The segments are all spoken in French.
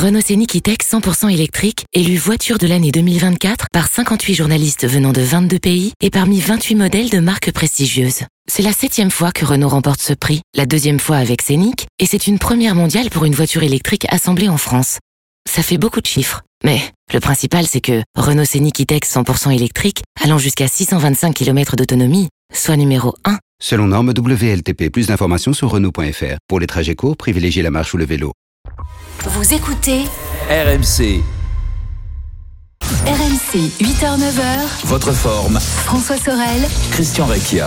Renault Scénic E-Tech 100% électrique, élu voiture de l'année 2024 par 58 journalistes venant de 22 pays et parmi 28 modèles de marques prestigieuses. C'est la 7e fois que Renault remporte ce prix, la 2e fois avec Scénic, et c'est une première mondiale pour une voiture électrique assemblée en France. Ça fait beaucoup de chiffres, mais le principal c'est que Renault Scénic E-Tech 100% électrique, allant jusqu'à 625 km d'autonomie, soit numéro 1. Selon norme WLTP, plus d'informations sur Renault.fr. Pour les trajets courts, privilégiez la marche ou le vélo. Vous écoutez RMC. RMC 8h-9h. Votre forme. François Sorel. Christian Recchia.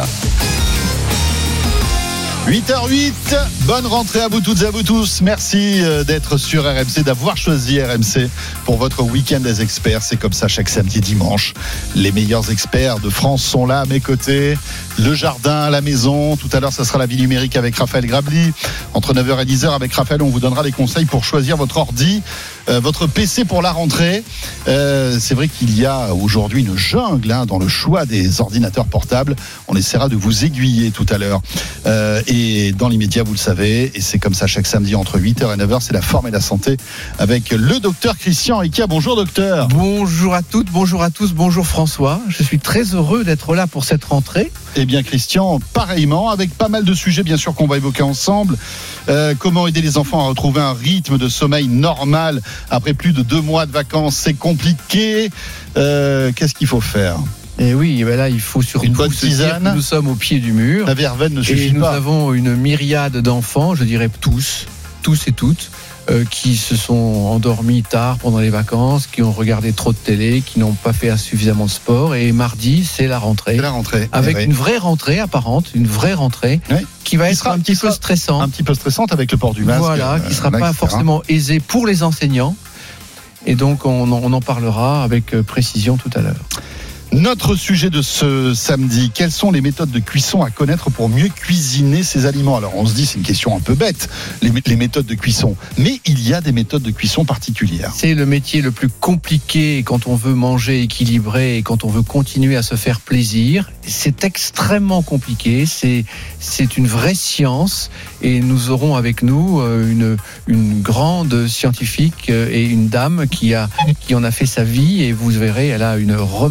8h08, bonne rentrée à vous toutes et à vous tous. Merci d'être sur RMC, d'avoir choisi RMC pour votre week-end des experts. C'est comme ça chaque samedi et dimanche. Les meilleurs experts de France sont là à mes côtés. Le jardin à la maison. Tout à l'heure, ça sera la vie numérique avec Raphaël Grabli. Entre 9h et 10h, avec Raphaël, on vous donnera des conseils pour choisir votre ordi, votre PC pour la rentrée. C'est vrai qu'il y a aujourd'hui une jungle dans le choix des ordinateurs portables. On essaiera de vous aiguiller tout à l'heure. Et dans l'immédiat, vous le savez, et c'est comme ça chaque samedi entre 8h et 9h, c'est la forme et la santé avec le docteur Christian Recchia. Bonjour docteur. Bonjour à toutes, bonjour à tous, bonjour François. Je suis très heureux d'être là pour cette rentrée. Eh bien Christian, pareillement, avec pas mal de sujets bien sûr qu'on va évoquer ensemble. Comment aider les enfants à retrouver un rythme de sommeil normal après plus de 2 mois de vacances, c'est compliqué. Qu'est-ce qu'il faut faire ? Et oui, ben là, il faut surtout une bonne se dire que nous sommes au pied du mur. La verveine ne suffit pas. Et nous pas. avons une myriade d'enfants, je dirais tous et toutes, qui se sont endormis tard pendant les vacances, qui ont regardé trop de télé, qui n'ont pas fait suffisamment de sport. Et mardi, c'est la rentrée. C'est la rentrée. Avec une vraie rentrée apparente, une vraie rentrée, qui va être un petit peu stressante. Un petit peu stressante avec le port du masque. Voilà, qui ne sera pas forcément aisée pour les enseignants. Et donc, on en parlera avec précision tout à l'heure. Notre sujet de ce samedi, quelles sont les méthodes de cuisson à connaître pour mieux cuisiner ces aliments ? Alors on se dit c'est une question un peu bête, les méthodes de cuisson, mais il y a des méthodes de cuisson particulières. C'est le métier le plus compliqué quand on veut manger équilibré et quand on veut continuer à se faire plaisir. C'est extrêmement compliqué, c'est une vraie science et nous aurons avec nous une grande scientifique et une dame qui en a fait sa vie et vous verrez, elle a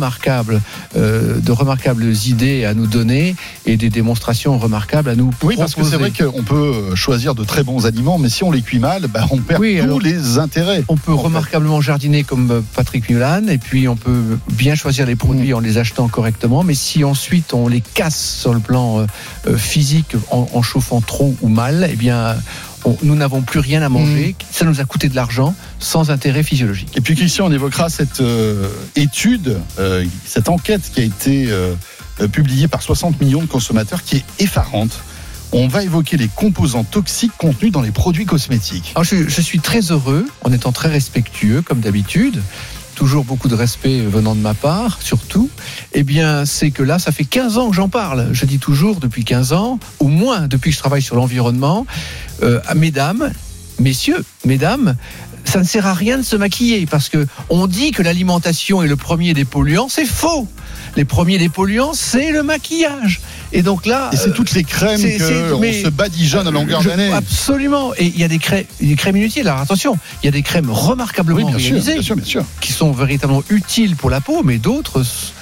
de remarquables idées à nous donner et des démonstrations remarquables à nous proposer. Oui, parce que c'est vrai qu'on peut choisir de très bons aliments, mais si on les cuit mal, on perd tous les intérêts. On peut remarquablement jardiner comme Patrick Mulan, et puis on peut bien choisir les produits en les achetant correctement, mais si ensuite on les casse sur le plan physique en chauffant trop ou mal, eh bien nous n'avons plus rien à manger, ça nous a coûté de l'argent sans intérêt physiologique. Et puis Christian, on évoquera cette étude, cette enquête qui a été publiée par 60 millions de consommateurs qui est effarante. On va évoquer les composants toxiques contenus dans les produits cosmétiques. Alors je suis très heureux, en étant très respectueux comme d'habitude, toujours beaucoup de respect venant de ma part, surtout, eh bien, c'est que là, ça fait 15 ans que j'en parle. Je dis toujours, depuis 15 ans, au moins depuis que je travaille sur l'environnement, mesdames, messieurs, mesdames, ça ne sert à rien de se maquiller, parce que on dit que l'alimentation est le premier des polluants, c'est faux. Les premiers des polluants, c'est le maquillage. Et donc là, et c'est toutes les crèmes qu'on se badigeonne à longueur d'année. Absolument. Et il y a des crèmes inutiles. Alors attention, il y a des crèmes remarquablement réalisées, bien sûr. qui sont véritablement utiles pour la peau, mais d'autres,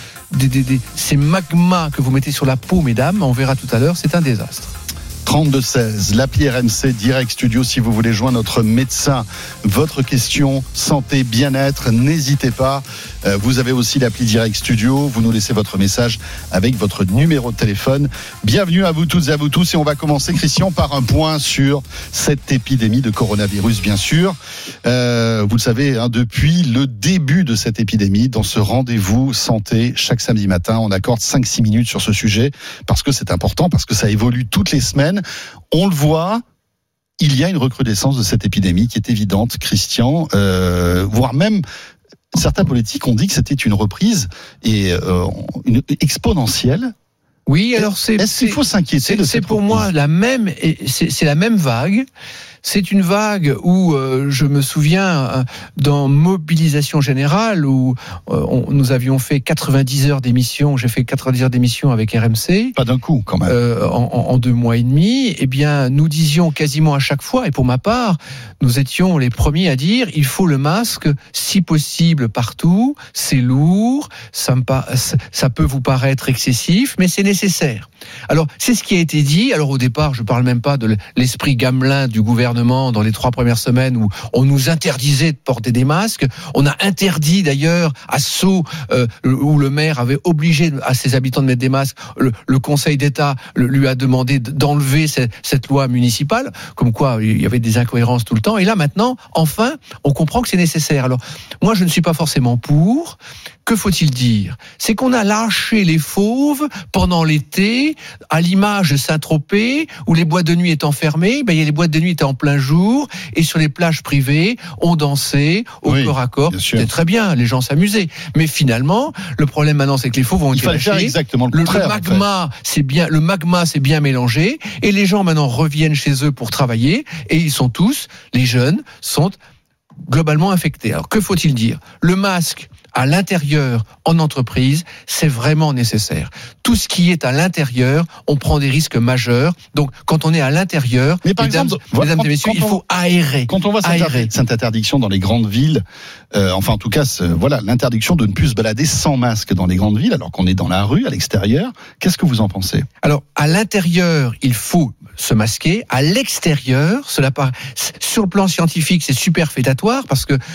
ces magmas que vous mettez sur la peau, mesdames, on verra tout à l'heure, c'est un désastre. 32-16, l'appli RMC Direct Studio si vous voulez joindre notre médecin. Votre question santé, bien-être, n'hésitez pas. Vous avez aussi l'appli Direct Studio. Vous nous laissez votre message avec votre numéro de téléphone. Bienvenue à vous toutes et à vous tous. Et on va commencer, Christian, par un point sur cette épidémie de coronavirus, bien sûr. Vous le savez, depuis le début de cette épidémie, dans ce rendez-vous santé, chaque samedi matin, on accorde 5-6 minutes sur ce sujet parce que c'est important, parce que ça évolue toutes les semaines. On le voit, il y a une recrudescence de cette épidémie qui est évidente, Christian, voire même certains politiques ont dit que c'était une reprise et une exponentielle. Oui, alors est-ce qu'il faut s'inquiéter de cette reprise ? C'est pour moi c'est la même vague. c'est une vague où je me souviens dans Mobilisation Générale où nous avions fait 90 heures d'émission, j'ai fait 90 heures d'émission avec RMC. Pas d'un coup quand même. En 2 mois et demi, eh bien nous disions quasiment à chaque fois, et pour ma part, nous étions les premiers à dire il faut le masque si possible partout, c'est lourd, ça peut vous paraître excessif, mais c'est nécessaire. Alors, c'est ce qui a été dit. Alors, au départ, je ne parle même pas de l'esprit gamelin du gouvernement dans les 3 premières semaines où on nous interdisait de porter des masques. On a interdit d'ailleurs à Sceaux, où le maire avait obligé à ses habitants de mettre des masques. Le Conseil d'État lui a demandé d'enlever cette loi municipale, comme quoi il y avait des incohérences tout le temps. Et là, maintenant, enfin, on comprend que c'est nécessaire. Alors, moi, je ne suis pas forcément pour. Que faut-il dire ? C'est qu'on a lâché les fauves pendant l'été, à l'image de Saint-Tropez, où les boîtes de nuit étant fermées, les boîtes de nuit étaient en plein jour, et sur les plages privées, on dansait au corps à corps. C'était très bien, les gens s'amusaient. Mais finalement, le problème maintenant, c'est que les fauves ont été lâchés. Exactement le contraire. Le magma s'est bien mélangé, et les gens maintenant reviennent chez eux pour travailler, et ils sont tous, les jeunes, sont globalement infectés. Alors, que faut-il dire ? Le masque à l'intérieur, en entreprise, c'est vraiment nécessaire. Tout ce qui est à l'intérieur, on prend des risques majeurs. Donc, quand on est à l'intérieur, mesdames et messieurs, il faut aérer. Quand on voit cette interdiction dans les grandes villes, enfin en tout cas, l'interdiction de ne plus se balader sans masque dans les grandes villes, alors qu'on est dans la rue, à l'extérieur, qu'est-ce que vous en pensez ? Alors, à l'intérieur, il faut se masquer. À l'extérieur, sur le plan scientifique, c'est superfétatoire parce que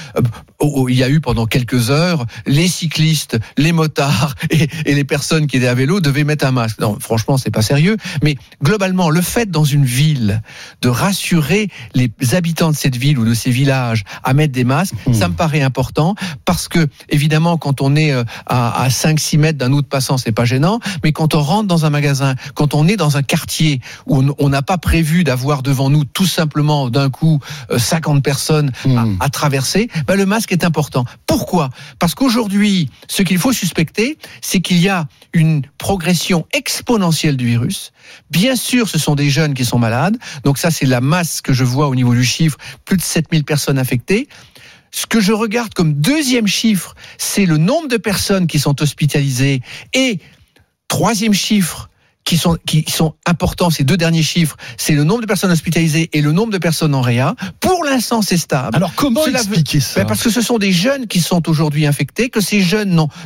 il y a eu pendant quelques heures les cyclistes, les motards et les personnes qui étaient à vélo devaient mettre un masque. Non, franchement, c'est pas sérieux. Mais globalement, le fait dans une ville de rassurer les habitants de cette ville ou de ces villages à mettre des masques, ça me paraît important parce que évidemment, quand on est à 5-6 mètres d'un autre passant, c'est pas gênant. Mais quand on rentre dans un magasin, quand on est dans un quartier où on n'a pas prévu d'avoir devant nous tout simplement d'un coup 50 personnes à traverser, le masque est important. Pourquoi ? Parce qu'aujourd'hui, ce qu'il faut suspecter, c'est qu'il y a une progression exponentielle du virus. Bien sûr, ce sont des jeunes qui sont malades. Donc ça, c'est la masse que je vois au niveau du chiffre, plus de 7000 personnes infectées. Ce que je regarde comme deuxième chiffre, c'est le nombre de personnes qui sont hospitalisées. Et troisième chiffre, qui sont importants, ces 2 derniers chiffres, c'est le nombre de personnes hospitalisées et le nombre de personnes en réa. Pour l'instant, c'est stable. Alors comment expliquer ça ? Parce que ce sont des jeunes qui sont aujourd'hui infectés, que ces jeunes ont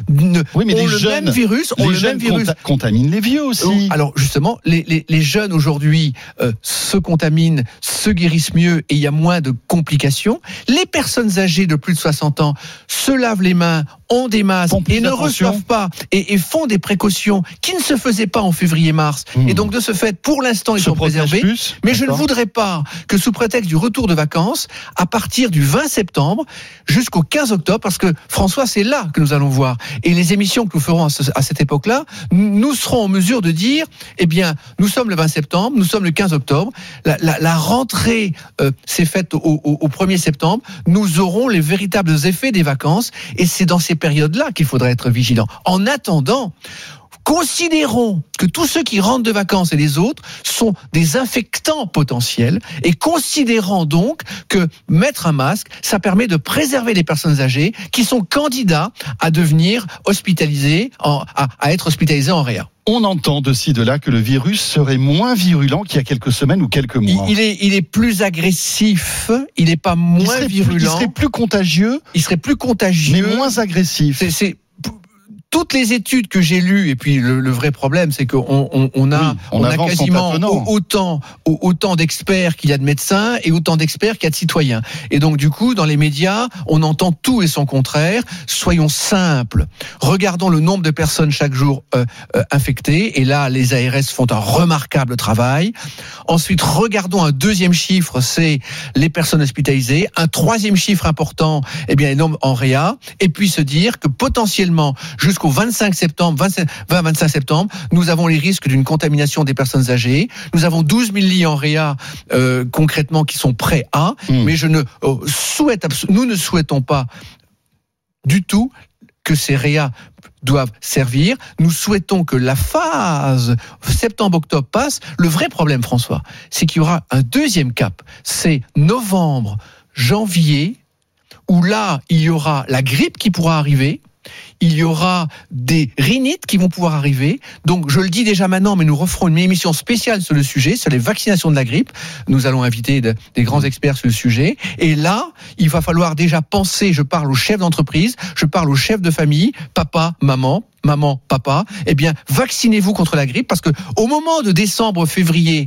le même virus. Les jeunes contaminent les vieux aussi. Alors justement, les jeunes aujourd'hui se contaminent, se guérissent mieux et il y a moins de complications. Les personnes âgées de plus de 60 ans se lavent les mains, ont des masques et ne reçoivent pas et font des précautions qui ne se faisaient pas en février-mars. Et donc de ce fait, pour l'instant, ils sont préservés. Mais je ne voudrais pas que sous prétexte du retour de vacances, à partir du 20 septembre jusqu'au 15 octobre, parce que François, c'est là que nous allons voir. Et les émissions que nous ferons à cette époque-là, nous serons en mesure de dire, eh bien, nous sommes le 20 septembre, nous sommes le 15 octobre, la rentrée s'est faite au 1er septembre, nous aurons les véritables effets des vacances, et c'est dans ces périodes-là qu'il faudrait être vigilant. En attendant, considérons que tous ceux qui rentrent de vacances et les autres sont des infectants potentiels et considérons donc que mettre un masque, ça permet de préserver les personnes âgées qui sont candidats à devenir hospitalisés, à être hospitalisés en réa. On entend de ci, de là que le virus serait moins virulent qu'il y a quelques semaines ou quelques mois. Il est plus agressif, il n'est pas moins virulent. Il serait plus contagieux. Mais moins agressif. Toutes les études que j'ai lues, et puis le vrai problème, c'est qu'on a quasiment autant d'experts qu'il y a de médecins et autant d'experts qu'il y a de citoyens. Et donc, du coup, dans les médias, on entend tout et son contraire. Soyons simples. Regardons le nombre de personnes chaque jour infectées. Et là, les ARS font un remarquable travail. Ensuite, regardons un deuxième chiffre, c'est les personnes hospitalisées. Un troisième chiffre important, les nombres en réa. Et puis se dire que potentiellement, jusqu'au 25 septembre, 20-25 septembre, nous avons les risques d'une contamination des personnes âgées. Nous avons 12 000 lits en réa concrètement qui sont prêts à, mais nous ne souhaitons pas du tout que ces réas doivent servir. Nous souhaitons que la phase septembre-octobre passe. Le vrai problème, François, c'est qu'il y aura un deuxième cap. C'est novembre, janvier, où là, il y aura la grippe qui pourra arriver. Il y aura des rhinites qui vont pouvoir arriver. Donc, je le dis déjà maintenant, mais nous referons une émission spéciale sur le sujet, sur les vaccinations de la grippe. Nous allons inviter des grands experts sur le sujet. Et là, il va falloir déjà penser, je parle aux chefs d'entreprise, je parle aux chefs de famille, papa, maman, papa, eh bien, vaccinez-vous contre la grippe, parce que au moment de décembre, février,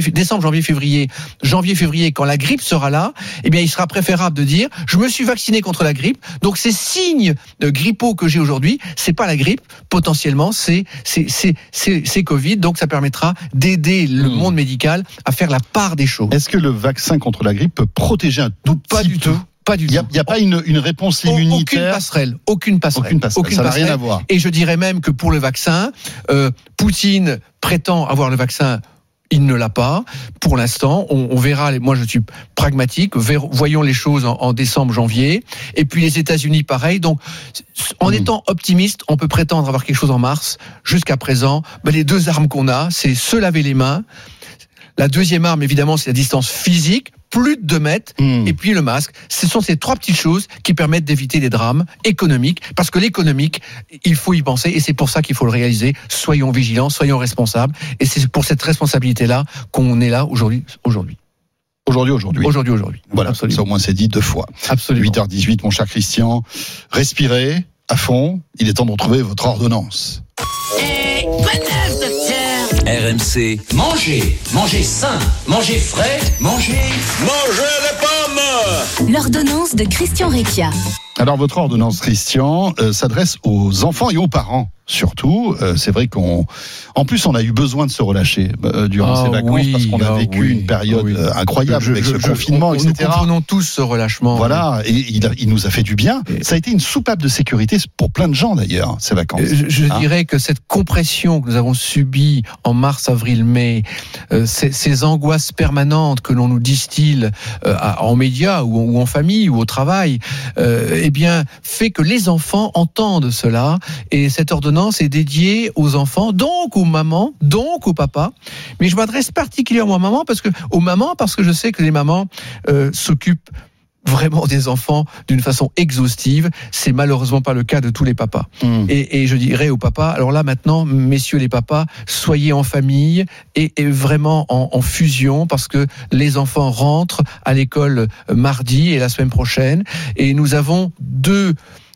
quand la grippe sera là, eh bien, il sera préférable de dire, je me suis vacciné contre la grippe, donc ces signes grippaux que j'ai aujourd'hui, c'est pas la grippe, potentiellement, c'est Covid, donc ça permettra d'aider le monde médical à faire la part des choses. Est-ce que le vaccin contre la grippe peut protéger un tout petit peu ? Pas du tout. Il n'y a pas une réponse immunitaire. Aucune passerelle. Ça n'a rien à voir. Et je dirais même que pour le vaccin, Poutine prétend avoir le vaccin. Il ne l'a pas. Pour l'instant, on verra. Moi, je suis pragmatique. Voyons les choses en décembre, janvier. Et puis les États-Unis, pareil. Donc, en étant optimiste, on peut prétendre avoir quelque chose en mars. Jusqu'à présent, les deux armes qu'on a, c'est se laver les mains. La deuxième arme, évidemment, c'est la distance physique. Plus de 2 mètres, et puis le masque. Ce sont ces 3 petites choses qui permettent d'éviter des drames économiques, parce que l'économique, il faut y penser, et c'est pour ça qu'il faut le réaliser. Soyons vigilants, soyons responsables, et c'est pour cette responsabilité-là qu'on est là aujourd'hui. Aujourd'hui. Voilà, absolument. ça au moins c'est dit 2 fois. Absolument. 8h18, mon cher Christian. Respirez à fond, il est temps de retrouver votre ordonnance. RMC. Mangez sain, mangez frais, mangez les pommes. L'ordonnance de Christian Recchia. Alors, votre ordonnance, Christian, s'adresse aux enfants et aux parents. Surtout, c'est vrai en plus, on a eu besoin de se relâcher durant ces vacances, parce qu'on a vécu une période incroyable avec ce confinement, etc. Nous comprenons tous ce relâchement. Voilà, et il nous a fait du bien. Ça a été une soupape de sécurité pour plein de gens d'ailleurs, ces vacances. Je dirais que cette compression que nous avons subie en mars, avril, mai, ces angoisses permanentes que l'on nous distille en médias ou en famille ou au travail, eh bien, fait que les enfants entendent cela, et cette ordonnance est dédiée aux enfants, donc aux mamans, donc aux papas. Mais je m'adresse particulièrement aux mamans parce que je sais que les mamans s'occupent vraiment des enfants d'une façon exhaustive. C'est malheureusement pas le cas de tous les papas. Et je dirais aux papas, alors là maintenant, messieurs les papas, soyez en famille et vraiment en fusion, parce que les enfants rentrent à l'école mardi et la semaine prochaine, et nous avons deux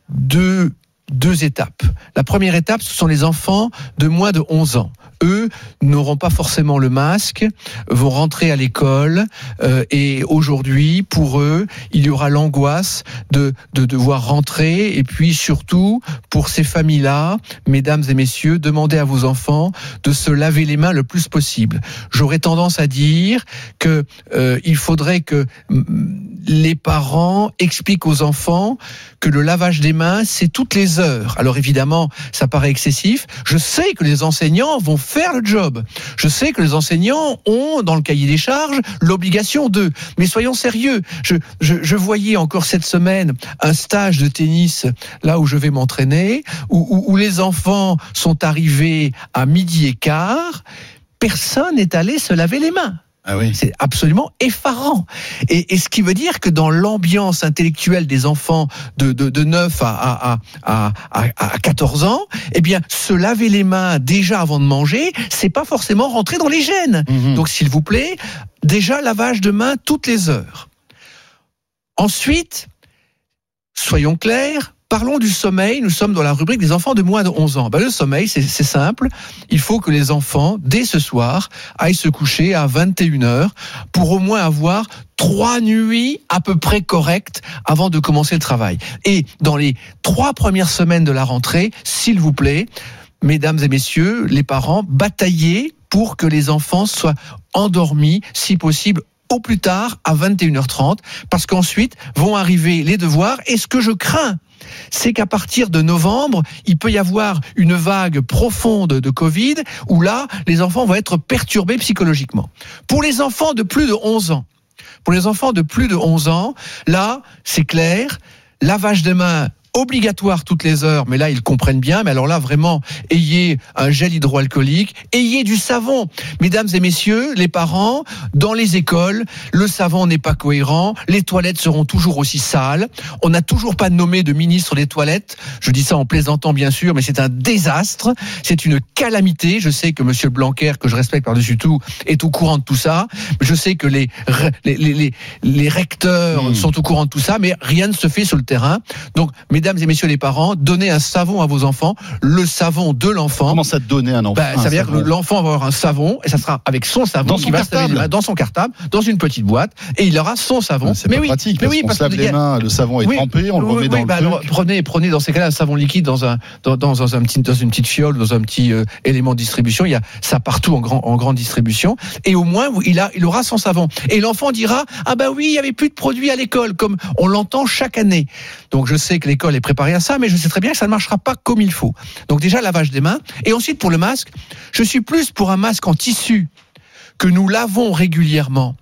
étapes. La première étape, ce sont les enfants de moins de 11 ans. Eux n'auront pas forcément le masque, vont rentrer à l'école, et aujourd'hui, pour eux, il y aura l'angoisse de devoir rentrer, et puis surtout, pour ces familles-là, mesdames et messieurs, demandez à vos enfants de se laver les mains le plus possible. J'aurais tendance à dire que il faudrait que les parents expliquent aux enfants que le lavage des mains, c'est toutes les heures. Alors évidemment, ça paraît excessif. Je sais que les enseignants vont faire le job. Je sais que les enseignants ont, dans le cahier des charges, l'obligation d'eux. Mais soyons sérieux. Je voyais encore cette semaine un stage de tennis, là où je vais m'entraîner, où les enfants sont arrivés à 12h15. Personne n'est allé se laver les mains. Ah oui. C'est absolument effarant. Et ce qui veut dire que dans l'ambiance intellectuelle des enfants de 9 à 14 ans, eh bien, se laver les mains déjà avant de manger, c'est pas forcément rentrer dans les gènes. Donc, s'il vous plaît, déjà lavage de mains toutes les heures. Ensuite, soyons clairs, parlons du sommeil. Nous sommes dans la rubrique des enfants de moins de 11 ans. Le sommeil, c'est simple. Il faut que les enfants, dès ce soir, aillent se coucher à 21h pour au moins avoir 3 nuits à peu près correctes avant de commencer le travail. Et dans les 3 premières semaines de la rentrée, s'il vous plaît, mesdames et messieurs, les parents, bataillez pour que les enfants soient endormis, si possible, au plus tard à 21h30, parce qu'ensuite vont arriver les devoirs. Et ce que je crains, c'est qu'à partir de novembre, il peut y avoir une vague profonde de Covid, où là, les enfants vont être perturbés psychologiquement. Pour les enfants de plus de 11 ans, là, c'est clair, lavage de mains obligatoire toutes les heures, mais là ils comprennent bien, mais alors là vraiment, ayez un gel hydroalcoolique, ayez du savon. Mesdames et messieurs, les parents, dans les écoles, le savon n'est pas cohérent, les toilettes seront toujours aussi sales, on n'a toujours pas nommé de ministre des toilettes, je dis ça en plaisantant bien sûr, mais c'est un désastre, c'est une calamité. Je sais que monsieur Blanquer, que je respecte par-dessus tout, est au courant de tout ça, je sais que les recteurs sont au courant de tout ça, mais rien ne se fait sur le terrain. Donc mesdames et messieurs les parents, donnez un savon à vos enfants, le savon de l'enfant. Comment ça te donner un enfant? Ça veut dire que l'enfant va avoir un savon, et ça sera avec son savon qui va se laver les mains dans son cartable, dans une petite boîte, et il aura son savon. C'est pas pratique, parce qu'on se lave les mains, le savon est trempé, on le remet dans le truc. Alors, prenez dans ces cas-là un savon liquide dans une petite fiole, dans un petit élément de distribution. Il y a ça partout en grande distribution, et au moins il aura son savon. Et l'enfant dira ah bah oui, il y avait plus de produits à l'école, comme on l'entend chaque année. Donc je sais que l'école est préparée à ça, mais je sais très bien que ça ne marchera pas comme il faut. Donc déjà lavage des mains, et ensuite pour le masque, je suis plus pour un masque en tissu que nous lavons régulièrement.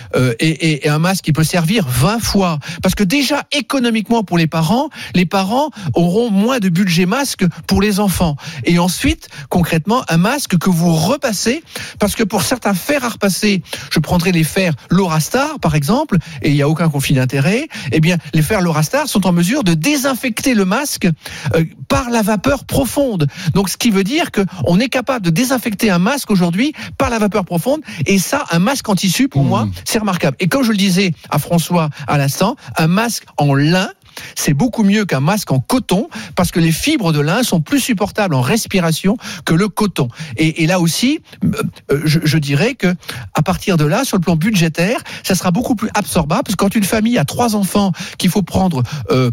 Et un masque qui peut servir 20 fois. Parce que déjà, économiquement pour les parents auront moins de budget masque pour les enfants. Et ensuite, concrètement, un masque que vous repassez, parce que pour certains fers à repasser, je prendrai les fers Lorastar, par exemple, et il n'y a aucun conflit d'intérêt, eh bien, les fers Lorastar sont en mesure de désinfecter le masque par la vapeur profonde. Donc, ce qui veut dire qu'on est capable de désinfecter un masque aujourd'hui par la vapeur profonde, et ça, un masque en tissu, pour moi, c'est remarquable. Et comme je le disais à François à l'instant, un masque en lin, c'est beaucoup mieux qu'un masque en coton, parce que les fibres de lin sont plus supportables en respiration que le coton. Et là aussi, je dirais que à partir de là, sur le plan budgétaire, ça sera beaucoup plus absorbable, parce que quand une famille a 3 enfants qu'il faut prendre...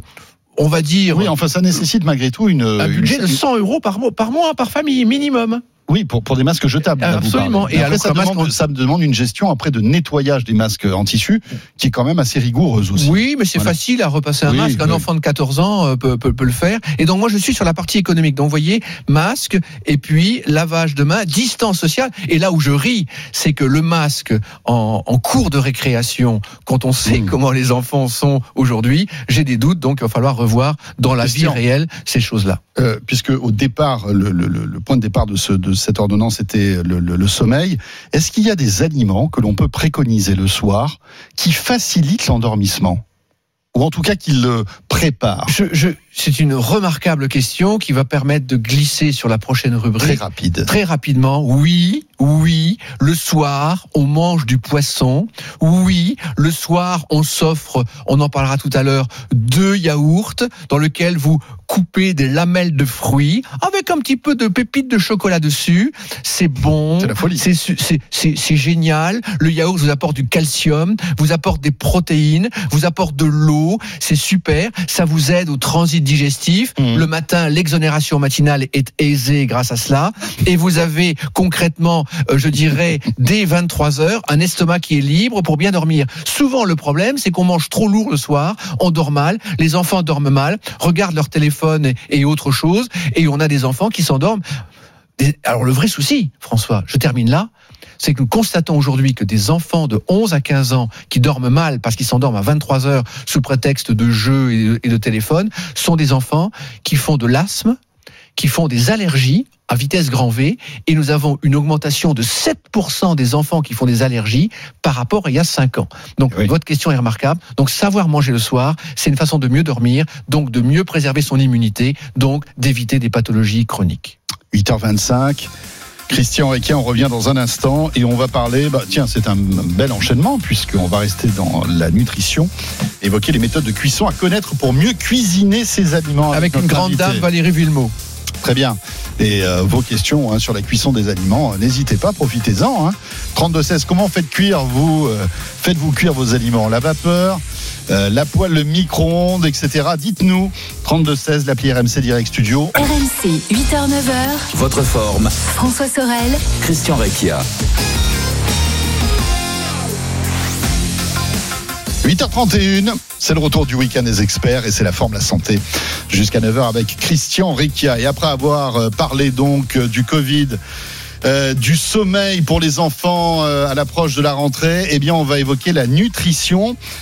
on va dire... Oui, enfin ça nécessite malgré tout un budget de 100 € par mois, par famille, minimum. Oui, pour des masques jetables. Absolument. Et après, ça me demande une gestion après de nettoyage des masques en tissu qui est quand même assez rigoureuse aussi. Oui, mais c'est facile à repasser un masque. Un enfant de 14 ans peut le faire. Et donc moi, je suis sur la partie économique. Donc vous voyez, masque et puis lavage de mains, distance sociale. Et là où je ris, c'est que le masque en cours de récréation, quand on sait comment les enfants sont aujourd'hui, j'ai des doutes. Donc il va falloir revoir dans la vie réelle ces choses-là. Puisque au départ, le point de départ de cette ordonnance était le sommeil. Est-ce qu'il y a des aliments que l'on peut préconiser le soir qui facilitent l'endormissement ? Ou en tout cas qui le préparent ? C'est une remarquable question qui va permettre de glisser sur la prochaine rubrique. Très rapidement, oui, le soir, on mange du poisson. Oui, le soir, on s'offre, on en parlera tout à l'heure, 2 yaourts dans lesquels vous coupez des lamelles de fruits avec un petit peu de pépites de chocolat dessus. C'est bon. C'est la folie. C'est génial. Le yaourt vous apporte du calcium, vous apporte des protéines, vous apporte de l'eau. C'est super. Ça vous aide au transit digestif. Le matin, l'exonération matinale est aisée grâce à cela. Et vous avez concrètement, je dirais, dès 23h, un estomac qui est libre pour bien dormir. Souvent, le problème, c'est qu'on mange trop lourd le soir, on dort mal, les enfants dorment mal, regardent leur téléphone et autre chose, et on a des enfants qui s'endorment. Alors le vrai souci, François, je termine là, c'est que nous constatons aujourd'hui que des enfants de 11 à 15 ans qui dorment mal parce qu'ils s'endorment à 23h sous prétexte de jeux et de téléphone, sont des enfants qui font de l'asthme, qui font des allergies à vitesse grand V, et nous avons une augmentation de 7% des enfants qui font des allergies par rapport à il y a 5 ans. Donc votre question est remarquable. Donc savoir manger le soir, c'est une façon de mieux dormir, donc de mieux préserver son immunité, donc d'éviter des pathologies chroniques. 8h25, Christian Requien, on revient dans un instant et on va parler, c'est un bel enchaînement puisqu'on va rester dans la nutrition, évoquer les méthodes de cuisson à connaître pour mieux cuisiner ses aliments. Avec une grande dame, Valérie Villemot. Très bien. Et vos questions sur la cuisson des aliments, n'hésitez pas, profitez-en. 32-16, comment faites-vous cuire vos aliments ? La vapeur, la poêle, le micro-ondes, etc. Dites-nous. 32-16, l'appli RMC Direct Studio. RMC, 8h-9h. Votre forme. François Sorel. Christian Requia. 8h31, c'est le retour du week-end des experts et c'est la forme, la santé. Jusqu'à 9h avec Christian Requia. Et après avoir parlé donc du Covid, du sommeil pour les enfants à l'approche de la rentrée, on va évoquer la nutrition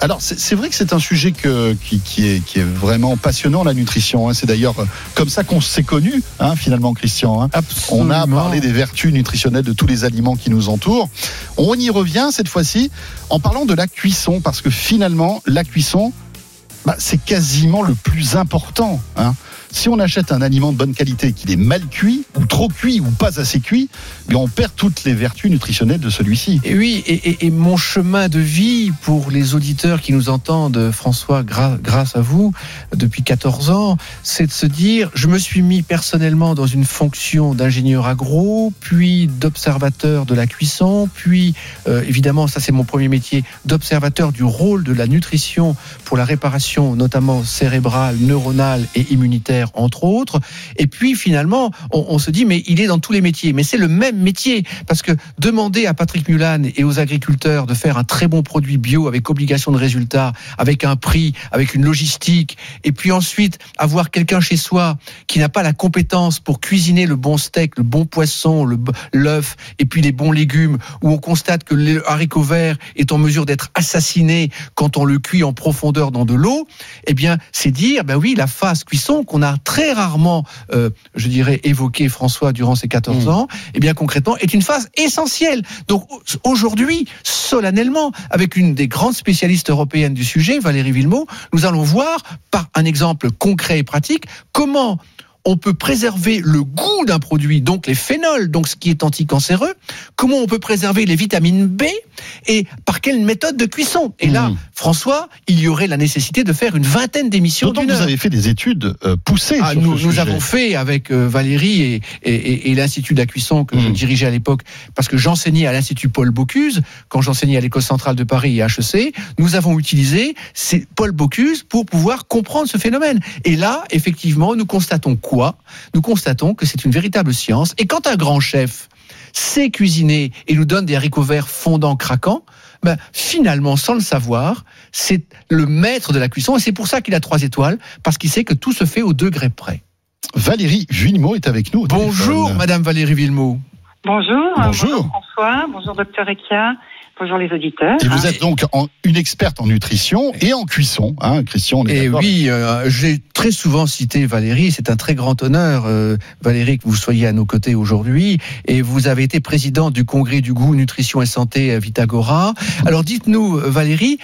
Alors c'est vrai que c'est un sujet qui est vraiment passionnant, la nutrition. C'est d'ailleurs comme ça qu'on s'est connus, finalement, Christian. On a parlé des vertus nutritionnelles de tous les aliments qui nous entourent. On y revient cette fois-ci en parlant de la cuisson, parce que finalement la cuisson, c'est quasiment le plus important. Si on achète un aliment de bonne qualité, qu'il est mal cuit, ou trop cuit, ou pas assez cuit, on perd toutes les vertus nutritionnelles de celui-ci. Et oui, et mon chemin de vie pour les auditeurs qui nous entendent, François, grâce à vous, depuis 14 ans, c'est de se dire, je me suis mis personnellement dans une fonction d'ingénieur agro, puis d'observateur de la cuisson, puis, évidemment, ça c'est mon premier métier, d'observateur du rôle de la nutrition pour la réparation, notamment cérébrale, neuronale et immunitaire, entre autres. Et puis finalement, on se dit, mais il est dans tous les métiers. Mais c'est le même métier, parce que demander à Patrick Mulan et aux agriculteurs de faire un très bon produit bio avec obligation de résultat, avec un prix, avec une logistique, et puis ensuite avoir quelqu'un chez soi qui n'a pas la compétence pour cuisiner le bon steak, le bon poisson, l'œuf, et puis les bons légumes, où on constate que le haricot vert est en mesure d'être assassiné quand on le cuit en profondeur dans de l'eau, eh bien c'est dire, oui, la phase cuisson qu'on a très rarement, je dirais, évoqué, François, durant ces 14 ans, eh bien concrètement, est une phase essentielle. Donc aujourd'hui, solennellement, avec une des grandes spécialistes européennes du sujet, Valérie Villemot, nous allons voir, par un exemple concret et pratique, comment on peut préserver le goût d'un produit, donc les phénols, donc ce qui est anticancéreux, comment on peut préserver les vitamines B et par quelle méthode de cuisson. Et là, François, il y aurait la nécessité de faire une vingtaine d'émissions d'une heure. Vous avez fait des études poussées sur ce sujet. Nous avons fait avec Valérie et l'Institut de la cuisson que je dirigeais à l'époque, parce que j'enseignais à l'Institut Paul Bocuse, quand j'enseignais à l'École centrale de Paris et HEC, nous avons utilisé Paul Bocuse pour pouvoir comprendre ce phénomène. Et là, effectivement, nous constatons Nous constatons que c'est une véritable science. Et quand un grand chef sait cuisiner et nous donne des haricots verts fondants, craquants, finalement, sans le savoir, c'est le maître de la cuisson. Et c'est pour ça qu'il a 3 étoiles, parce qu'il sait que tout se fait au degré près. Valérie Villemot est avec nous. Bonjour, Madame Valérie Villemot. Bonjour François, bonjour Dr Ekia. Bonjour les auditeurs. Et vous êtes donc une experte en nutrition et en cuisson, Christian, on est d'accord. Oui, j'ai très souvent cité Valérie, c'est un très grand honneur, Valérie, que vous soyez à nos côtés aujourd'hui, et vous avez été présidente du congrès du goût, nutrition et santé Vitagora. Alors dites-nous, Valérie,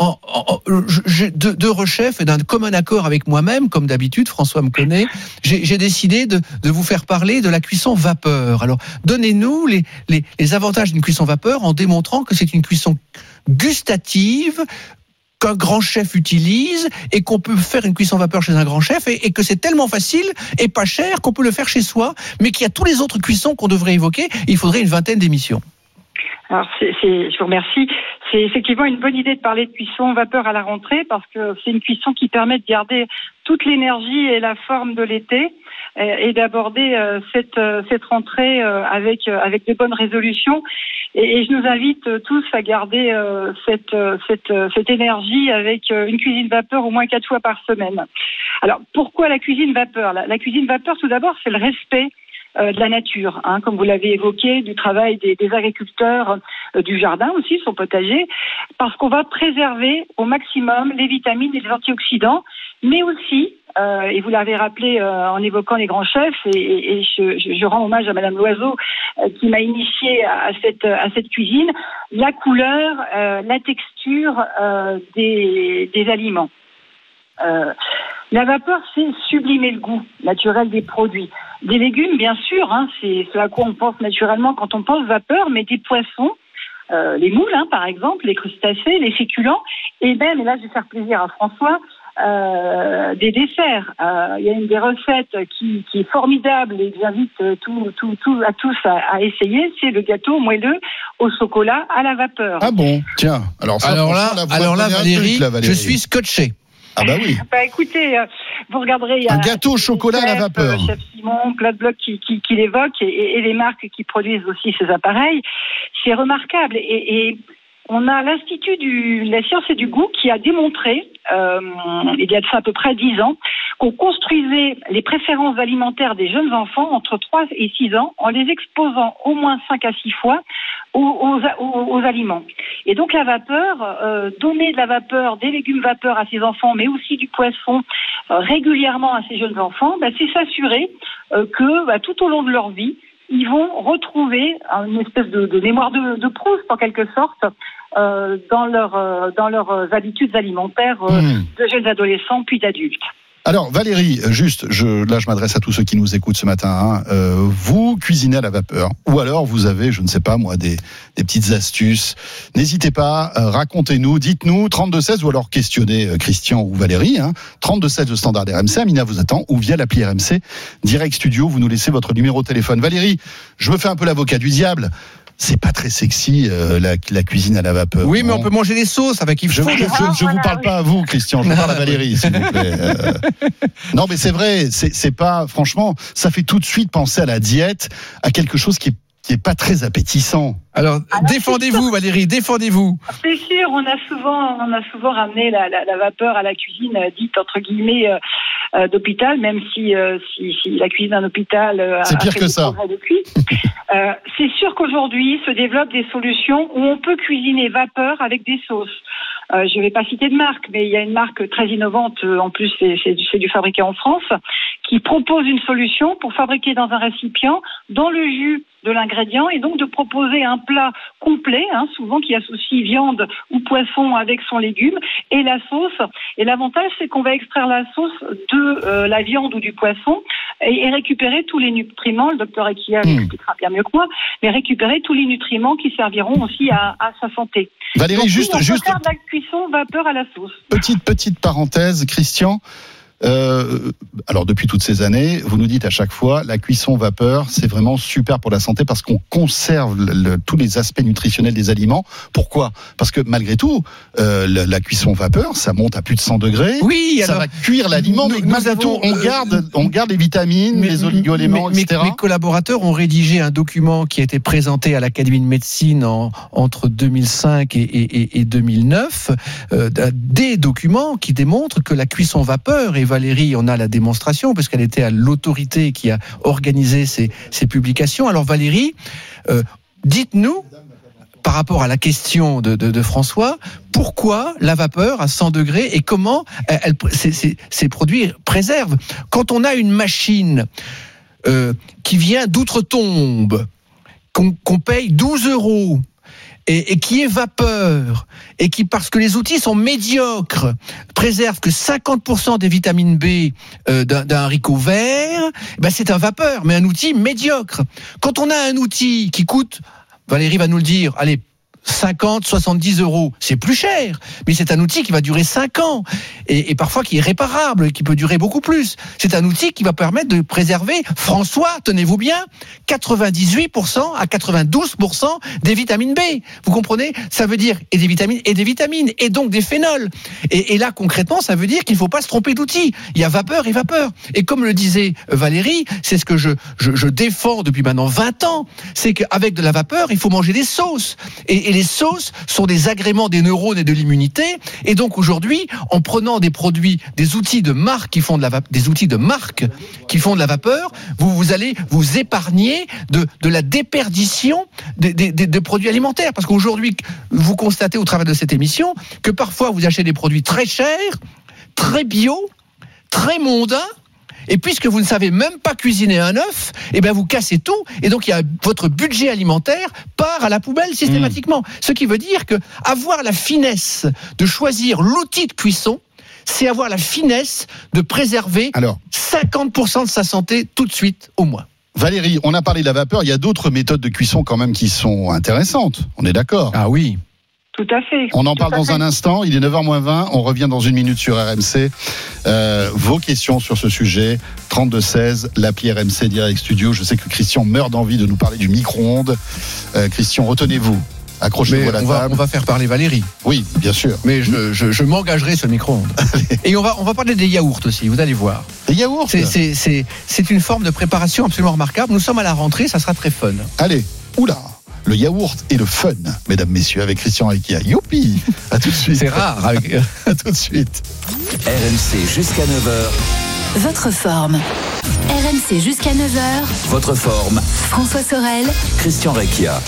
de rechef et d'un commun accord avec moi-même, comme d'habitude, François me connaît, j'ai décidé de vous faire parler de la cuisson vapeur. Alors donnez-nous les avantages d'une cuisson vapeur en démontrant que c'est une cuisson gustative qu'un grand chef utilise et qu'on peut faire une cuisson vapeur chez un grand chef et que c'est tellement facile et pas cher qu'on peut le faire chez soi, mais qu'il y a tous les autres cuissons qu'on devrait évoquer. Il faudrait une vingtaine d'émissions. Alors, je vous remercie. C'est effectivement une bonne idée de parler de cuisson vapeur à la rentrée, parce que c'est une cuisson qui permet de garder toute l'énergie et la forme de l'été et d'aborder cette rentrée avec de bonnes résolutions. Et je nous invite tous à garder cette énergie avec une cuisine vapeur au moins 4 fois par semaine. Alors, pourquoi la cuisine vapeur ? La cuisine vapeur, tout d'abord, c'est le respect de la nature, comme vous l'avez évoqué, du travail des agriculteurs, du jardin aussi, son potager, parce qu'on va préserver au maximum les vitamines et les antioxydants, mais aussi, et vous l'avez rappelé en évoquant les grands chefs, et je rends hommage à Madame Loiseau qui m'a initiée à cette cuisine, la couleur, la texture des aliments. La vapeur, c'est sublimer le goût naturel des produits. Des légumes, bien sûr, c'est ce à quoi on pense naturellement quand on pense vapeur, mais des poissons, les moules, par exemple, les crustacés, les féculents, et même, et là je vais faire plaisir à François, des desserts. Il y a une des recettes qui est formidable et que j'invite tous à essayer, c'est le gâteau moelleux au chocolat à la vapeur. Ah bon, tiens. Alors là, Valérie, je suis scotché. Ah bah oui. Écoutez, vous regarderez, il y a un gâteau au chocolat à la vapeur. Chef Simon, Claude Bloch qui l'évoque et les marques qui produisent aussi ces appareils. C'est remarquable et on a l'Institut de la science et du goût qui a démontré, il y a de ça à peu près 10 ans, qu'on construisait les préférences alimentaires des jeunes enfants entre 3 et 6 ans en les exposant au moins 5 à 6 fois aux aliments. Et donc la vapeur, donner de la vapeur, des légumes vapeur à ces enfants, mais aussi du poisson régulièrement à ces jeunes enfants, c'est s'assurer que tout au long de leur vie, ils vont retrouver une espèce de mémoire de Proust, en quelque sorte, dans leurs habitudes alimentaires de jeunes adolescents puis d'adultes. Alors Valérie, là je m'adresse à tous ceux qui nous écoutent ce matin. Vous cuisinez à la vapeur, ou alors vous avez, je ne sais pas moi, des petites astuces. N'hésitez pas, racontez-nous, dites-nous 3216 ou alors questionnez Christian ou Valérie. 3216 le standard RMC, Amina vous attend, ou via l'appli RMC Direct Studio, vous nous laissez votre numéro de téléphone. Valérie, je me fais un peu l'avocat du diable. C'est pas très sexy la cuisine à la vapeur. Oui, mais on peut manger des sauces avec Yves. Je vous parle pas à vous, Christian. Je vous parle à Valérie, s'il vous plaît. Non, mais c'est vrai. C'est pas. Franchement, ça fait tout de suite penser à la diète, à quelque chose qui est pas très appétissant. Alors défendez-vous, Valérie, défendez-vous. C'est sûr, on a souvent ramené la vapeur à la cuisine dite entre guillemets d'hôpital, même si la cuisine d'un hôpital c'est pire que ça. Depuis. C'est sûr qu'aujourd'hui se développent des solutions où on peut cuisiner vapeur avec des sauces. Je ne vais pas citer de marque, mais il y a une marque très innovante, en plus c'est du fabriqué en France, qui propose une solution pour fabriquer dans un récipient, dans le jus de l'ingrédient, et donc de proposer un plat complet, souvent qui associe viande ou poisson avec son légume, et la sauce. Et l'avantage, c'est qu'on va extraire la sauce de la viande ou du poisson et récupérer tous les nutriments, le docteur Ekia l'expliquera bien mieux que moi, mais récupérer tous les nutriments qui serviront aussi à sa santé. Valérie, donc, juste on peut faire de la cuisson vapeur à la sauce. Petite parenthèse, Christian. Alors depuis toutes ces années, vous nous dites à chaque fois, la cuisson vapeur, c'est vraiment super pour la santé parce qu'on conserve tous les aspects nutritionnels des aliments. Pourquoi ? Parce que malgré tout, la cuisson vapeur, ça monte à plus de 100 degrés. Oui, ça va cuire l'aliment, mais malgré tout, on garde les vitamines, les oligo-éléments, etc. Mes collaborateurs ont rédigé un document qui a été présenté à l'Académie de médecine entre 2005 et 2009, des documents qui démontrent que la cuisson vapeur, et Valérie en a la démonstration parce qu'elle était à l'autorité qui a organisé ces publications. Alors Valérie, dites-nous, par rapport à la question de François, pourquoi la vapeur à 100 degrés et comment ces produits préservent. Quand on a une machine qui vient d'outre-tombe, qu'on paye 12 €, et qui est vapeur, et qui, parce que les outils sont médiocres, préserve que 50% des vitamines B d'un haricot vert, c'est un vapeur, mais un outil médiocre. Quand on a un outil qui coûte, Valérie va nous le dire, allez, 50, 70 €, c'est plus cher, mais c'est un outil qui va durer 5 ans et parfois qui est réparable, qui peut durer beaucoup plus. C'est un outil qui va permettre de préserver, François, tenez-vous bien, 98% à 92% des vitamines B. Vous comprenez ? Ça veut dire et des vitamines et donc des phénols. Et là concrètement, ça veut dire qu'il ne faut pas se tromper d'outil. Il y a vapeur et vapeur. Et comme le disait Valérie, c'est ce que je défends depuis maintenant 20 ans, c'est qu'avec de la vapeur, il faut manger des sauces. Et les sauces sont des agréments des neurones et de l'immunité. Et donc aujourd'hui, en prenant des produits, des outils de marque qui font de la vapeur, vous allez vous épargner de la déperdition des produits alimentaires. Parce qu'aujourd'hui, vous constatez au travers de cette émission que parfois vous achetez des produits très chers, très bio, très mondains. Et puisque vous ne savez même pas cuisiner un œuf, vous cassez tout. Et donc, votre budget alimentaire part à la poubelle systématiquement. Ce qui veut dire que avoir la finesse de choisir l'outil de cuisson, c'est avoir la finesse de préserver 50% de sa santé tout de suite, au moins. Valérie, on a parlé de la vapeur. Il y a d'autres méthodes de cuisson quand même qui sont intéressantes. On est d'accord ? Ah oui. Tout à fait. On en parle dans un instant. Il est 9h moins 20. On revient dans une minute sur RMC. Vos questions sur ce sujet. 3216, l'appli RMC Direct Studio. Je sais que Christian meurt d'envie de nous parler du micro-ondes. Christian, retenez-vous. Accrochez-vous à la table. On va faire parler Valérie. Oui, bien sûr. Mais je m'engagerai sur le micro-ondes. Et on va parler des yaourts aussi, vous allez voir. Les yaourts ? C'est une forme de préparation absolument remarquable. Nous sommes à la rentrée, ça sera très fun. Allez, oula. le yaourt et le fun, mesdames, messieurs, avec Christian Rekia. Youpi! À tout de suite. C'est rare. À tout de suite. RMC jusqu'à 9h. Votre forme. RMC jusqu'à 9h. Votre forme. François Sorel. Christian Rekia.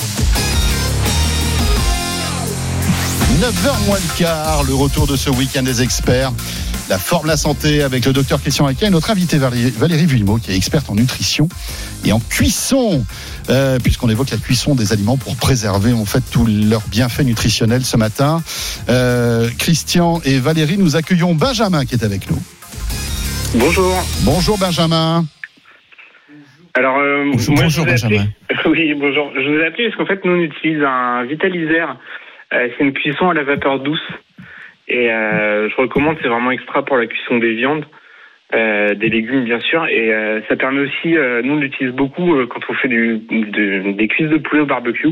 9h moins le quart, le retour de ce week-end des experts. La forme, la santé avec le docteur Christian Rekia et notre invitée Valérie Vuillemot, qui est experte en nutrition et en cuisson, puisqu'on évoque la cuisson des aliments pour préserver en fait tous leurs bienfaits nutritionnels ce matin. Christian et Valérie, nous accueillons Benjamin qui est avec nous. Bonjour. Bonjour Benjamin. Alors, bonjour Benjamin. Oui, bonjour. Je vous ai appelé parce qu'en fait, nous on utilise un Vitalizer. C'est une cuisson à la vapeur douce. Et je recommande, c'est vraiment extra pour la cuisson des viandes, des légumes bien sûr. Et ça permet aussi, nous on l'utilise beaucoup quand on fait des cuisses de poulet au barbecue.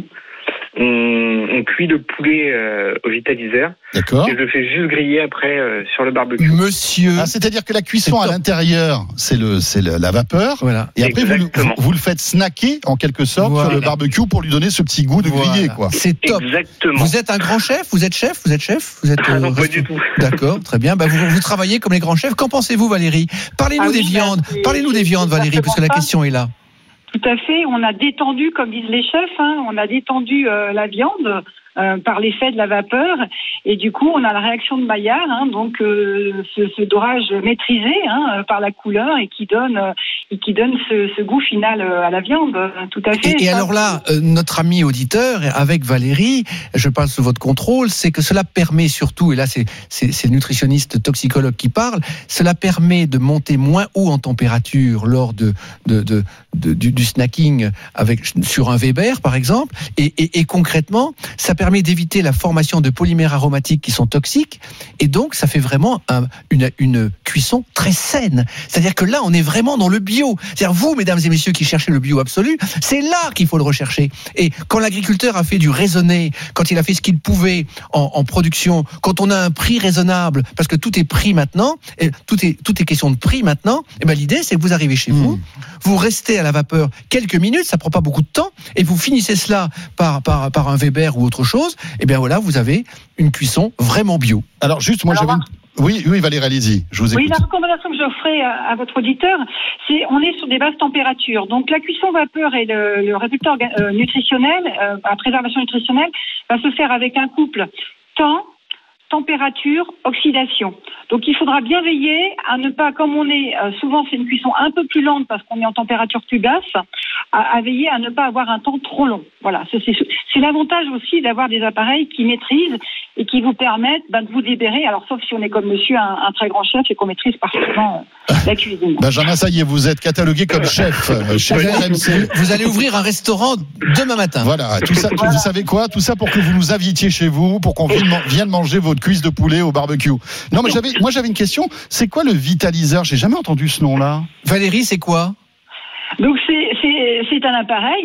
On cuit le poulet au Vitalizer. D'accord. Et je le fais juste griller après sur le barbecue. Monsieur. Ah, c'est-à-dire que la cuisson à l'intérieur, c'est la vapeur. Voilà. Et après, vous le faites snacker, en quelque sorte, sur le barbecue pour lui donner ce petit goût de grillé, quoi. C'est top. Exactement. Vous êtes un grand chef? Vous êtes chef? Non, pas du tout. D'accord, très bien. Vous travaillez comme les grands chefs. Qu'en pensez-vous, Valérie? Parlez-nous des viandes. Parlez-nous des viandes, Valérie, parce que la question est là. Tout à fait. On a détendu, comme disent les chefs, on a détendu la viande par l'effet de la vapeur. Et du coup, on a la réaction de Maillard, donc ce dorage maîtrisé par la couleur et qui donne ce goût final à la viande. Tout à fait. Et alors là, notre ami auditeur, avec Valérie, je parle sous votre contrôle, c'est que cela permet surtout, et là c'est le nutritionniste toxicologue qui parle, cela permet de monter moins haut en température lors du snacking sur un Weber par exemple, et concrètement, ça permet d'éviter la formation de polymères aromatiques qui sont toxiques, et donc ça fait vraiment une cuisson très saine. C'est-à-dire que là, on est vraiment dans le bio. C'est-à-dire vous, mesdames et messieurs qui cherchez le bio absolu, c'est là qu'il faut le rechercher. Et quand l'agriculteur a fait du raisonné, quand il a fait ce qu'il pouvait en production, quand on a un prix raisonnable, parce que tout est prix maintenant, et tout est question de prix maintenant, et ben l'idée c'est que vous arrivez chez vous, vous restez à la vapeur quelques minutes, ça prend pas beaucoup de temps, et vous finissez cela par un Weber ou autre chose. Et bien voilà, vous avez une cuisson vraiment bio. Alors juste, moi j'avais Oui, Valérie, allez-y, je vous écoute. Oui, la recommandation que je ferai à votre auditeur, c'est on est sur des basses températures. Donc la cuisson vapeur et le résultat nutritionnel, la préservation nutritionnelle, va se faire avec un couple temps, température, oxydation. Donc il faudra bien veiller à ne pas, comme on est, souvent c'est une cuisson un peu plus lente parce qu'on est en température plus basse, à veiller à ne pas avoir un temps trop long. Voilà, c'est l'avantage aussi d'avoir des appareils qui maîtrisent et qui vous permettent de vous libérer. Alors sauf si on est comme monsieur un très grand chef et qu'on maîtrise parfaitement la cuisine. Benjamin, ça y est, vous êtes catalogué comme chef RMC. Vous allez ouvrir un restaurant demain matin. Voilà, tout ça, vous savez quoi? Tout ça pour que vous nous invitiez chez vous, pour qu'on vienne manger votre cuisse de poulet au barbecue. Non, mais j'avais une question. C'est quoi le Vitalizer? J'ai jamais entendu ce nom-là. Valérie, c'est quoi? Donc c'est un appareil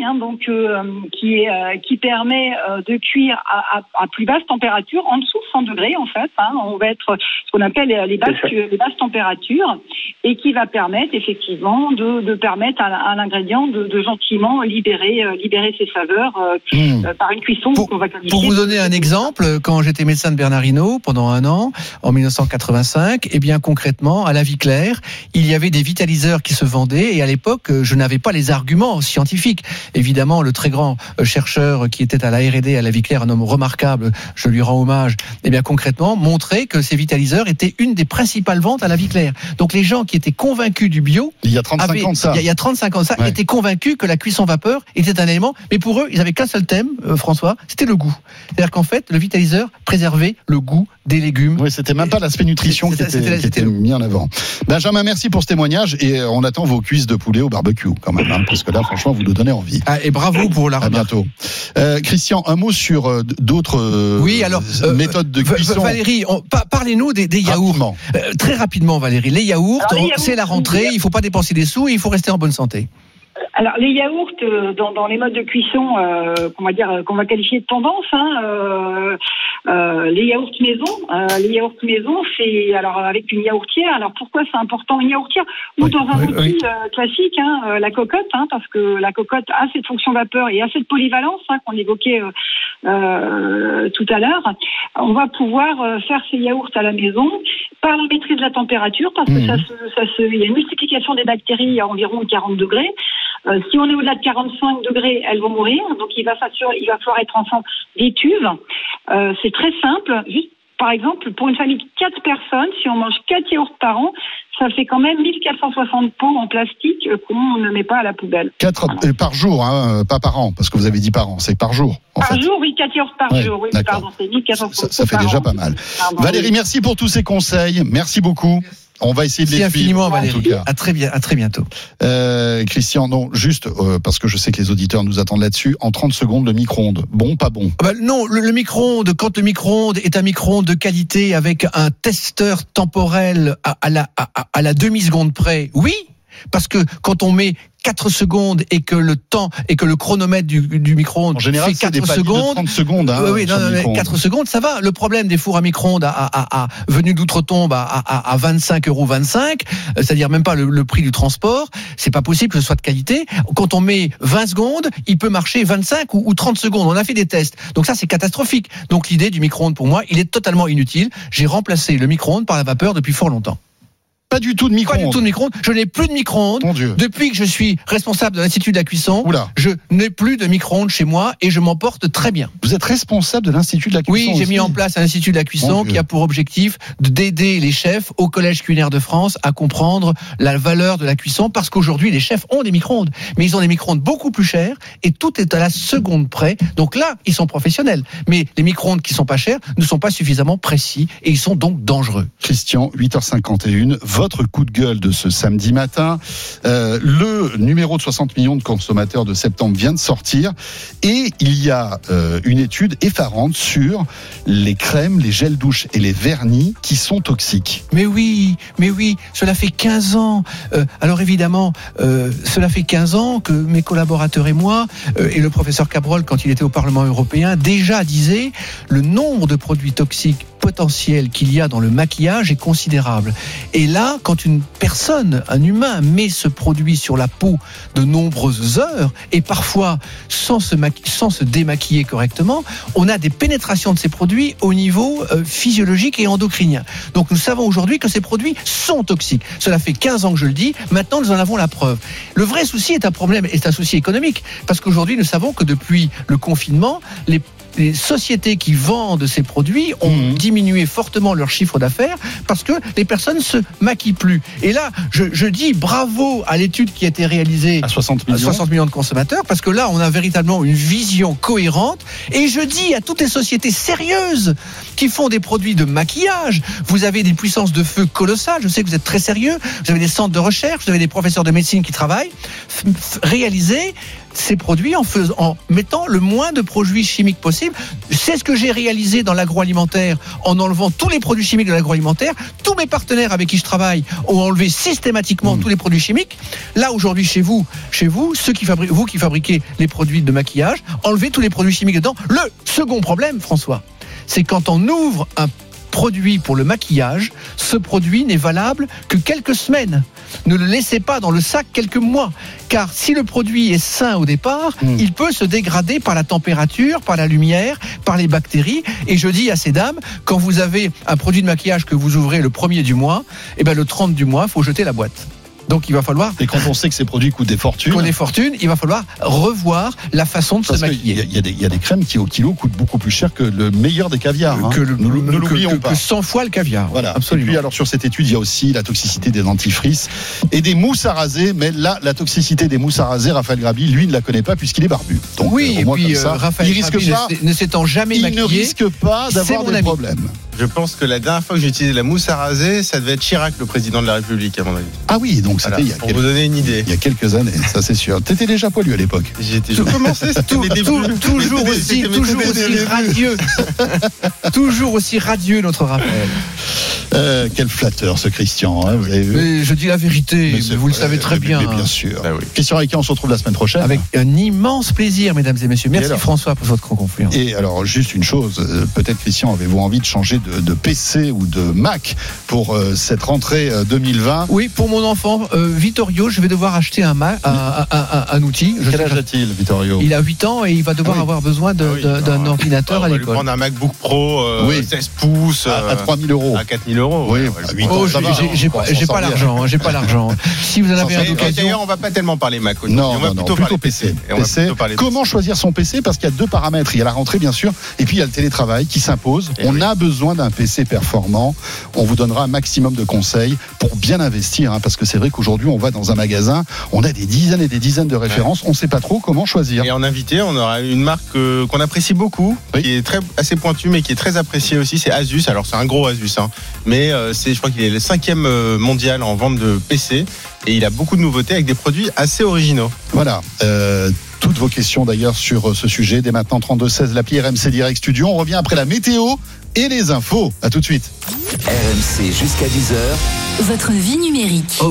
qui permet de cuire à plus basse température, en dessous de 100 degrés en fait. On va être ce qu'on appelle les basses températures, et qui va permettre effectivement de permettre à l'ingrédient de gentiment libérer ses saveurs par une cuisson qu'on va qualifier. Pour vous donner un exemple, quand j'étais médecin de Bernard Hinault pendant 1 an en 1985, et bien concrètement à la Vie Claire, il y avait des vitaliseurs qui se vendaient, et à l'époque je n'avais pas les arguments scientifiques. Évidemment, le très grand chercheur qui était à la R&D à la Vie Claire, un homme remarquable, je lui rends hommage, et bien concrètement montrait que ces vitaliseurs étaient une des principales ventes à la Vie Claire. Donc les gens qui étaient convaincus du bio, il y a 35 ans de ça, ouais, étaient convaincus que la cuisson vapeur était un élément, mais pour eux, ils avaient qu'un seul thème, François, c'était le goût. C'est-à-dire qu'en fait, le vitaliseur préservait le goût des légumes. Oui, c'était même pas l'aspect nutrition qui était mis en avant. Benjamin, merci pour ce témoignage, et on attend vos cuisses de poulet au barbecue quand même, parce que là, franchement, vous nous donnez envie. Et bravo pour la remarque. À bientôt. Christian, un mot sur d'autres méthodes de cuisson. Valérie, parlez-nous des yaourts. Très rapidement, Valérie. Les yaourts, c'est la rentrée, il ne faut pas dépenser des sous et il faut rester en bonne santé. Alors les yaourts dans les modes de cuisson qu'on va qualifier de tendance, les yaourts maison, c'est alors avec une yaourtière. Alors pourquoi c'est important une yaourtière ou dans un outil classique, la cocotte, parce que la cocotte a cette fonction vapeur et a cette polyvalence qu'on évoquait tout à l'heure. On va pouvoir faire ces yaourts à la maison par la maîtrise de la température, parce que il y a une multiplication des bactéries à environ 40 degrés. Si on est au-delà de 45 degrés, elles vont mourir. Donc il va falloir être ensemble des tubes. C'est très simple. Juste par exemple, pour une famille de 4 personnes, si on mange 4 yaourts par an, ça fait quand même 1460 pots en plastique qu'on ne met pas à la poubelle. 4 par jour, pas par an, parce que vous avez dit par an, c'est par jour. Jour, oui, 4 yaourts par jour. Oui, pardon, c'est 1460 ça fait déjà pas mal. Pardon, Valérie, merci pour tous ces conseils. Merci beaucoup. On va essayer de les suivre. Infiniment, Valérie. À très bientôt. Christian, non, juste parce que je sais que les auditeurs nous attendent là-dessus. En 30 secondes, le micro-ondes, bon, pas bon? Non, le micro-ondes, quand le micro-ondes est un micro-ondes de qualité avec un testeur temporel à la demi-seconde près, oui, parce que quand on met 4 secondes et que le chronomètre du micro-ondes en général, fait 4 secondes. De 30 secondes. Oui, non, 4 secondes, ça va. Le problème des fours à micro-ondes venu d'outre-tombe à 25,25 €, c'est-à-dire même pas le prix du transport, c'est pas possible que ce soit de qualité. Quand on met 20 secondes, il peut marcher 25 ou 30 secondes. On a fait des tests. Donc ça, c'est catastrophique. Donc l'idée du micro-ondes, pour moi, il est totalement inutile. J'ai remplacé le micro-ondes par la vapeur depuis fort longtemps. Pas du tout de micro-ondes. Je n'ai plus de micro-ondes. Depuis que je suis responsable de l'Institut de la cuisson, je n'ai plus de micro-ondes chez moi et je m'en porte très bien. Vous êtes responsable de l'Institut de la cuisson? Oui, j'ai mis en place un Institut de la cuisson qui a pour objectif d'aider les chefs au Collège culinaire de France à comprendre la valeur de la cuisson, parce qu'aujourd'hui, les chefs ont des micro-ondes. Mais ils ont des micro-ondes beaucoup plus chers et tout est à la seconde près. Donc là, ils sont professionnels. Mais les micro-ondes qui sont pas chers ne sont pas suffisamment précis et ils sont donc dangereux. Christian, 8h51, votre coup de gueule de ce samedi matin. Le numéro de 60 millions de consommateurs de septembre vient de sortir et il y a une étude effarante sur les crèmes, les gels douche et les vernis qui sont toxiques. Mais oui, cela fait 15 ans. Alors évidemment, cela fait 15 ans que mes collaborateurs et moi, et le professeur Cabrol, quand il était au Parlement européen, déjà disait le nombre de produits toxiques potentiel qu'il y a dans le maquillage est considérable. Et là, quand une personne, un humain, met ce produit sur la peau de nombreuses heures, et parfois sans se démaquiller correctement, on a des pénétrations de ces produits au niveau physiologique et endocrinien. Donc nous savons aujourd'hui que ces produits sont toxiques. Cela fait 15 ans que je le dis, maintenant nous en avons la preuve. Le vrai souci est un souci économique, parce qu'aujourd'hui nous savons que depuis le confinement, les sociétés qui vendent ces produits ont diminué fortement leur chiffre d'affaires parce que les personnes ne se maquillent plus. Et là, je dis bravo à l'étude qui a été réalisée à 60 millions de consommateurs, parce que là, on a véritablement une vision cohérente. Et je dis à toutes les sociétés sérieuses qui font des produits de maquillage, vous avez des puissances de feu colossales, je sais que vous êtes très sérieux, vous avez des centres de recherche, vous avez des professeurs de médecine qui travaillent, réalisez ces produits en mettant le moins de produits chimiques possible. C'est ce que j'ai réalisé dans l'agroalimentaire en enlevant tous les produits chimiques de l'agroalimentaire. Tous mes partenaires avec qui je travaille ont enlevé systématiquement tous les produits chimiques. Là, aujourd'hui, chez vous, vous qui fabriquez les produits de maquillage, enlevez tous les produits chimiques dedans. Le second problème, François, c'est quand on ouvre un produit pour le maquillage, ce produit n'est valable que quelques semaines. Ne le laissez pas dans le sac quelques mois, car si le produit est sain au départ, il peut se dégrader par la température, par la lumière, par les bactéries. Et je dis à ces dames, quand vous avez un produit de maquillage que vous ouvrez le 1er du mois, le 30 du mois, il faut jeter la boîte. Donc il va falloir... Et quand on sait que ces produits coûtent des fortunes... il va falloir revoir la façon de se maquiller. Il y a des crèmes qui au kilo coûtent beaucoup plus cher que le meilleur des caviars. Ne l'oublions pas. Que 100 fois le caviar. Voilà, absolument. Et puis alors sur cette étude, il y a aussi la toxicité des dentifrices et des mousses à raser. Mais là, la toxicité des mousses à raser, Raphaël Grabi, lui, ne la connaît pas puisqu'il est barbu. Donc, oui, et puis Raphaël Grabi ne s'étant jamais maquillé, il ne risque pas d'avoir des problèmes. Je pense que la dernière fois que j'ai utilisé la mousse à raser, ça devait être Chirac, le président de la République, à mon avis. Ah oui, donc c'était pour vous donner une idée. Il y a quelques années, ça c'est sûr. T'étais déjà poilu à l'époque. Je commençais, toujours aussi radieux. Toujours aussi radieux, notre Raphaël. Quel flatteur ce Christian, hein, vous avez vu. Mais je dis la vérité, mais vous le savez très bien. Mais bien sûr. Ah oui. Christian Requia, on se retrouve la semaine prochaine. Avec un immense plaisir, mesdames et messieurs. Merci François pour votre confiance. Et alors, juste une chose, peut-être Christian, avez-vous envie de changer de PC ou de Mac pour cette rentrée 2020? Oui, pour mon enfant Vittorio, je vais devoir acheter un outil. Quel âge a-t-il, Vittorio? Il a 8 ans et il va devoir avoir besoin d'un ordinateur à l'école. On va lui prendre un MacBook Pro 16 pouces à 3 000 euros. À 4 000 euros. Oui, à 8 ans, ça va. J'ai pas l'argent. J'ai pas l'argent. Si vous en avez un d'occasion. D'ailleurs, on va pas tellement parler Mac. Non, on va plutôt PC. Comment choisir son PC? Parce qu'il y a deux paramètres. Il y a la rentrée, bien sûr, et puis il y a le télétravail qui s'impose. On a besoin d'un PC performant. On vous donnera un maximum de conseils pour bien investir, hein, parce que c'est vrai qu'aujourd'hui, on va dans un magasin, on a des dizaines et des dizaines de références. On ne sait pas trop comment choisir. Et en invité, on aura une marque qu'on apprécie beaucoup, qui est assez pointue, mais qui est très appréciée aussi. C'est Asus. Alors, c'est un gros Asus, hein, mais je crois qu'il est le 5e mondial en vente de PC. Et il a beaucoup de nouveautés avec des produits assez originaux. Voilà. Toutes vos questions d'ailleurs sur ce sujet. Dès maintenant, 32-16, l'appli RMC Direct Studio. On revient après la météo et les infos. À tout de suite. RMC jusqu'à 10h. Votre vie numérique.